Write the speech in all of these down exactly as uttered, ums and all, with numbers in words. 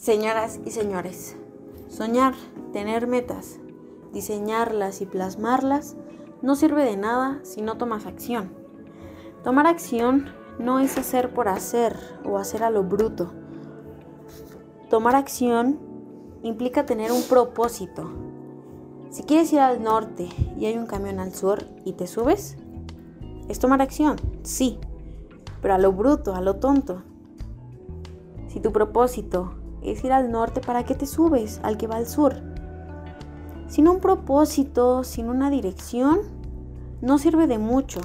Señoras y señores, soñar, tener metas, diseñarlas y plasmarlas no sirve de nada si no tomas acción. Tomar acción no es hacer por hacer o hacer a lo bruto. Tomar acción implica tener un propósito. Si quieres ir al norte y hay un camión al sur y te subes, es tomar acción, sí, pero a lo bruto, a lo tonto. Si tu propósito es ir al norte, ¿para qué te subes al que va al sur? Sin un propósito, sin una dirección, no sirve de mucho.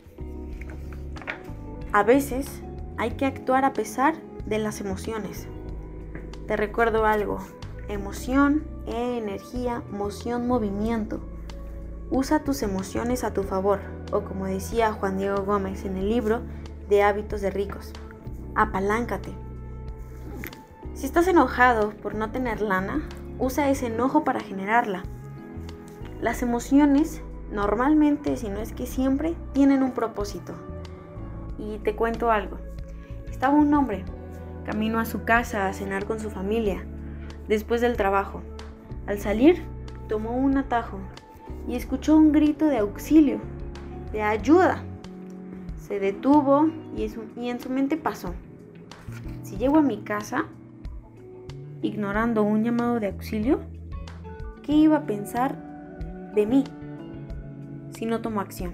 A veces hay que actuar a pesar de las emociones. Te recuerdo algo: emoción, energía, moción, movimiento. Usa tus emociones a tu favor, o como decía Juan Diego Gómez en el libro de Hábitos de Ricos, apaláncate. Si estás enojado por no tener lana, usa ese enojo para generarla. Las emociones normalmente, si no es que siempre, tienen un propósito. Y te cuento algo. Estaba un hombre camino a su casa a cenar con su familia después del trabajo. Al salir, tomó un atajo y escuchó un grito de auxilio, de ayuda. Se detuvo y, es un, y en su mente pasó: si llego a mi casa ignorando un llamado de auxilio, ¿qué iba a pensar de mí si no tomo acción?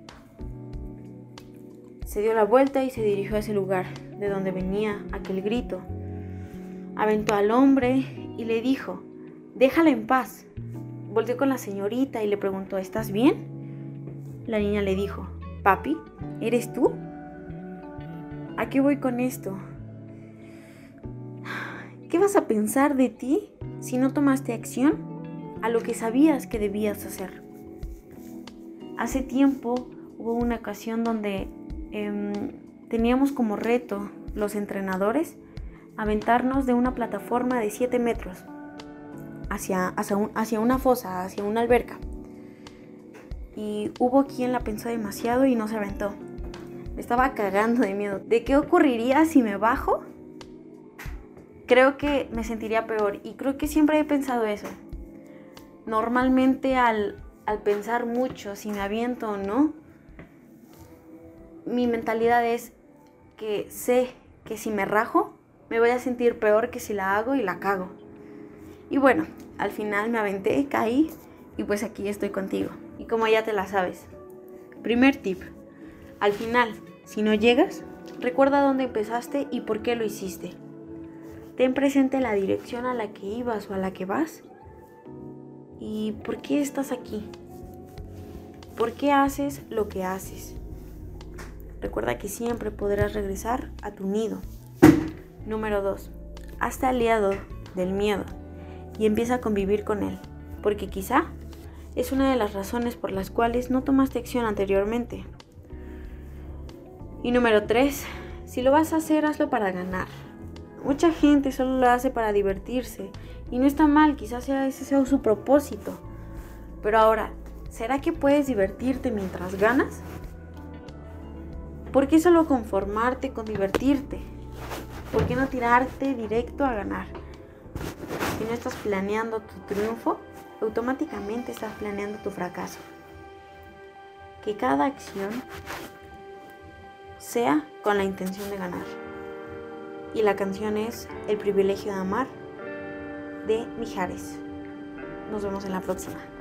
Se dio la vuelta y se dirigió a ese lugar de donde venía aquel grito. Aventó al hombre y le dijo: déjala en paz. Volteó con la señorita y le preguntó: ¿estás bien? La niña le dijo: papi, ¿eres tú? ¿A qué voy con esto? ¿Qué vas a pensar de ti si no tomaste acción a lo que sabías que debías hacer? Hace tiempo hubo una ocasión donde eh, teníamos como reto los entrenadores aventarnos de una plataforma de siete metros hacia, hacia, un, hacia una fosa, hacia una alberca. Y hubo quien la pensó demasiado y no se aventó. Me estaba cagando de miedo. ¿De qué ocurriría si me bajo? Creo que me sentiría peor, y creo que siempre he pensado eso. Normalmente al, al pensar mucho si me aviento o no, mi mentalidad es que sé que si me rajo me voy a sentir peor que si la hago y la cago. Y bueno, al final me aventé, caí y pues aquí estoy contigo. Y como ya te la sabes, primer tip: al final, si no llegas, recuerda dónde empezaste y por qué lo hiciste. Ten presente la dirección a la que ibas o a la que vas. ¿Y por qué estás aquí? ¿Por qué haces lo que haces? Recuerda que siempre podrás regresar a tu nido. Número dos. Hazte aliado del miedo y empieza a convivir con él, porque quizá es una de las razones por las cuales no tomaste acción anteriormente. Y número tres. Si lo vas a hacer, hazlo para ganar. Mucha gente solo lo hace para divertirse y no está mal, quizás sea ese sea su propósito. Pero ahora, ¿será que puedes divertirte mientras ganas? ¿Por qué solo conformarte con divertirte? ¿Por qué no tirarte directo a ganar? Si no estás planeando tu triunfo, automáticamente estás planeando tu fracaso. Que cada acción sea con la intención de ganar. Y la canción es El privilegio de amar, de Mijares. Nos vemos en la próxima.